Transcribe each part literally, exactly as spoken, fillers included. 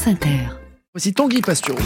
France Inter. Voici Tanguy Pastureau.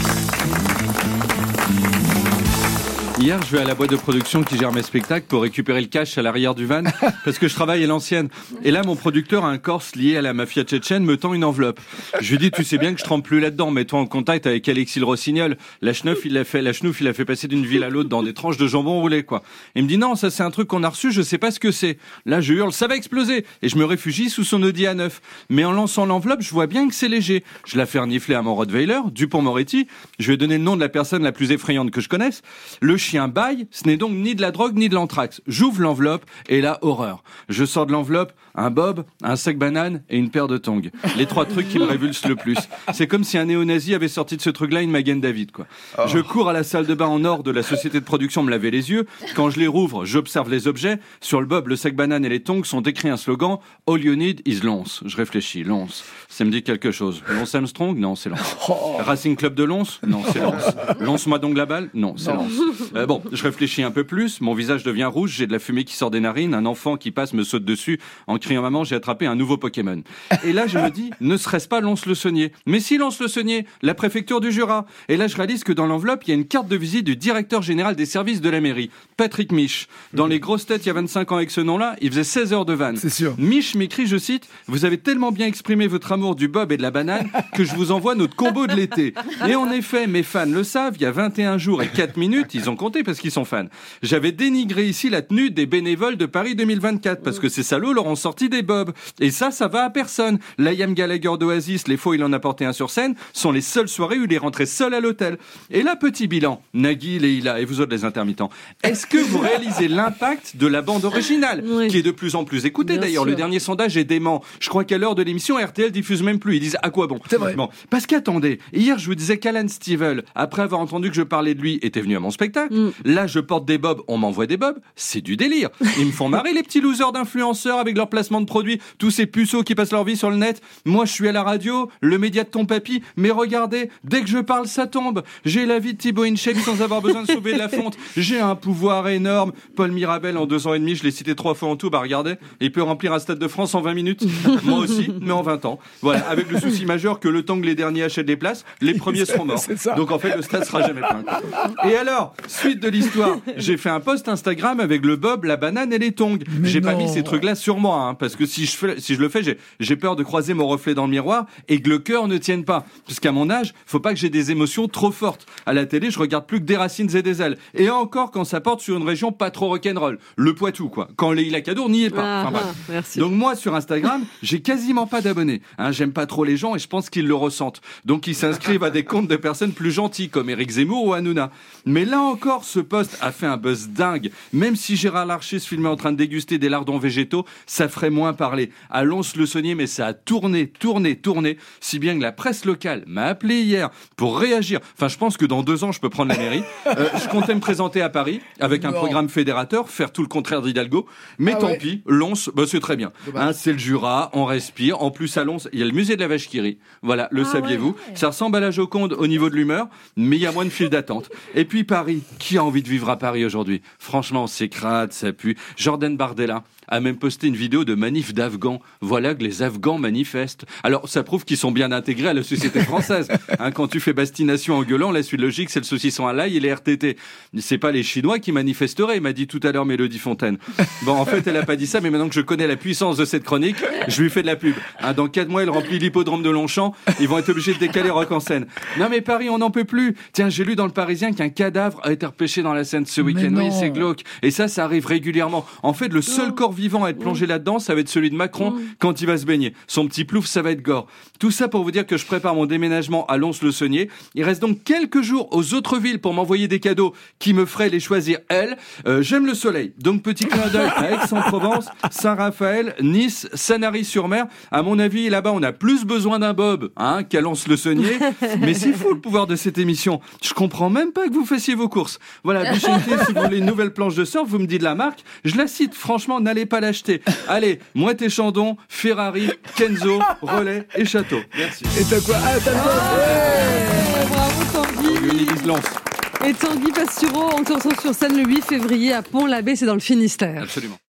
Hier, je vais à la boîte de production qui gère mes spectacles pour récupérer le cash à l'arrière du van, parce que je travaille à l'ancienne. Et là, mon producteur, un Corse lié à la mafia tchétchène, me tend une enveloppe. Je lui dis, tu sais bien que je trempe plus là-dedans, mets-toi en contact avec Alexis le Rossignol. La chenouf, il l'a fait, la chenouf, il a fait passer d'une ville à l'autre dans des tranches de jambon roulé, quoi. Il me dit, non, ça c'est un truc qu'on a reçu, je sais pas ce que c'est. Là, je hurle, ça va exploser. Et je me réfugie sous son Audi A neuf. Mais en lançant l'enveloppe, je vois bien que c'est léger. Je la fais renifler à mon Rottweiler, Dupont-Moretti. Je lui ai donné le nom de la personne la plus effrayante que je connaisse. Le chien bâille, ce n'est donc ni de la drogue ni de l'anthrax. J'ouvre l'enveloppe et là, horreur. Je sors de l'enveloppe un bob, un sac banane et une paire de tongs. Les trois trucs qui me révulsent le plus. C'est comme si un néo-nazi avait sorti de ce truc-là une Magen David, quoi. Oh. Je cours à la salle de bain en or de la société de production me laver les yeux. Quand je les rouvre, j'observe les objets. Sur le bob, le sac banane et les tongs sont écrits un slogan « All you need is Lons ». Je réfléchis, Lons. Ça me dit quelque chose. Lons Armstrong ? Non, c'est Lons. Oh. Racing Club de Lons ? Non, c'est Lons. Lance-moi donc la balle ? Non, c'est Lons. Euh, bon, je réfléchis un peu plus. Mon visage devient rouge. J'ai de la fumée qui sort des narines. Un enfant qui passe me saute dessus en criant « Maman, j'ai attrapé un nouveau Pokémon ». Et là, je me dis, ne serait-ce pas Lons-le-Saunier ? Mais si, Lons-le-Saunier, la préfecture du Jura. Et là, je réalise que dans l'enveloppe, il y a une carte de visite du directeur général des services de la mairie, Patrick Mich. Dans les grosses têtes, il y a vingt-cinq ans avec ce nom-là, il faisait seize heures de vanne. C'est sûr. Mich m'écrit, je cite, « Vous avez tellement bien exprimé votre amour du bob et de la banane que je vous envoie notre combo de l'été. » Et en effet, mes fans le savent, il y a vingt et un jours et quatre minutes, ils ont compté parce qu'ils sont fans. J'avais dénigré ici la tenue des bénévoles de Paris deux mille vingt-quatre parce que ces salauds leur ont sorti des bobs. Et ça, ça va à personne. Liam Gallagher d'Oasis, les fois il en a porté un sur scène, sont les seules soirées où il est rentré seul à l'hôtel. Et là, petit bilan, Nagui, Leïla et vous autres les intermittents, est-ce que vous réalisez l'impact de la bande originale, oui, qui est de plus en plus écoutée d'ailleurs. Le dernier sondage est dément. Je crois qu'à l'heure de l'émission, R T L diffuse même plus. Ils disent à quoi bon. C'est vrai. Bon, parce qu'attendez, hier je vous disais qu'Alan Stivell, après avoir entendu que je parlais de lui, était venu à mon spectacle. Mm. Là, je porte des bobs, on m'envoie des bobs. C'est du délire. Ils me font marrer les petits losers d'influenceurs avec leur placement de produits, tous ces puceaux qui passent leur vie sur le net. Moi, je suis à la radio, le média de ton papy, mais regardez, dès que je parle, ça tombe. J'ai la vie de Thibaut Inchep sans avoir besoin de sauver de la fonte. J'ai un pouvoir énorme. Paul Mirabel, en deux ans et demi, je l'ai cité trois fois en tout. Bah regardez, il peut remplir un Stade de France en vingt minutes. Moi aussi, mais en vingt ans. Voilà, avec le souci majeur que le temps que les derniers achètent des places, les premiers seront morts. Donc en fait, le stade sera jamais plein. Et alors, suite de l'histoire, j'ai fait un post Instagram avec le bob, la banane et les tongs. Mais j'ai non. pas mis ces trucs-là sur moi, hein, parce que si je fais, si je le fais, j'ai, j'ai peur de croiser mon reflet dans le miroir et que le cœur ne tienne pas. Parce qu'à mon âge, faut pas que j'ai des émotions trop fortes. À la télé, je regarde plus que des racines et des ailes. Et encore quand ça porte sur une région pas trop rock'n'roll. Le Poitou, quoi. Quand Leïla Cadour n'y est pas. Ah, enfin, ah, merci. Donc moi, sur Instagram, j'ai quasiment pas d'abonnés. Hein, j'aime pas trop les gens et je pense qu'ils le ressentent. Donc ils s'inscrivent à des comptes de personnes plus gentilles comme Éric Zemmour ou Hanouna. Mais là encore, ce post a fait un buzz dingue. Même si Gérard Larcher se filmait en train de déguster des lardons végétaux, ça ferait moins parler. À Lons-le-Saunier, mais ça a tourné, tourné, tourné, si bien que la presse locale m'a appelé hier pour réagir. Enfin, je pense que dans deux ans, je peux prendre la mairie. Euh, je comptais me présenter à Paris avec un non. programme fédérateur, faire tout le contraire d'Hidalgo. Mais ah tant ouais. pis, Lons, bah, c'est très bien. Hein, c'est le Jura, on respire. En plus, à Lons, il y a le musée de la vache qui rit. Voilà, le ah saviez-vous ouais. Ça ressemble à la Joconde au niveau de l'humeur, mais il y a moins de files d'attente. Et puis Paris, qui a envie de vivre à Paris aujourd'hui ? Franchement, c'est crade, ça pue. Jordan Bardella a même posté une vidéo de manif d'Afghans. Voilà que les Afghans manifestent. Alors, ça prouve qu'ils sont bien intégrés à la société française. Hein, quand tu fais bastination en gueulant, la suite logique, c'est le saucisson à l'ail et les R T T. C'est pas les Chinois qui manifesteraient, m'a dit tout à l'heure Mélodie Fontaine. Bon, en fait, elle a pas dit ça, mais maintenant que je connais la puissance de cette chronique, je lui fais de la pub. Hein, dans quatre mois, elle remplit l'hippodrome de Longchamp. Ils vont être obligés de décaler Rock en Seine. Non, mais Paris, on n'en peut plus. Tiens, j'ai lu dans le Parisien qu'un cadavre a été repêché dans la Seine ce week-end. Oui, c'est glauque. Et ça, ça arrive régulièrement. En fait, le seul corps vivant à être plongé là-dedans, ça va être celui de Macron mmh. quand il va se baigner. Son petit plouf, ça va être gore. Tout ça pour vous dire que je prépare mon déménagement à Lons-le-Saunier. Il reste donc quelques jours aux autres villes pour m'envoyer des cadeaux qui me feraient les choisir elles. Euh, j'aime le soleil. Donc petit clin d'œil à Aix-en-Provence, Saint-Raphaël, Nice, Sanary-sur-Mer. À mon avis, là-bas, on a plus besoin d'un bob hein, qu'à Lons-le-Saunier. Mais c'est fou le pouvoir de cette émission. Je comprends même pas que vous fassiez vos courses. Voilà, Bichente, si vous voulez une nouvelle planche de surf, vous me dites la marque. Je la cite. Franchement, n'allez pas l'acheter. Allez, Moët et Chandon, Ferrari, Kenzo, Relais et Château. Merci. Et t'as quoi ? Ah, t'as le ouais, bravo Tanguy. Lance. Et Tanguy Pastureau, on te retrouve sur scène le huit février à Pont-l'Abbé, c'est dans le Finistère. Absolument.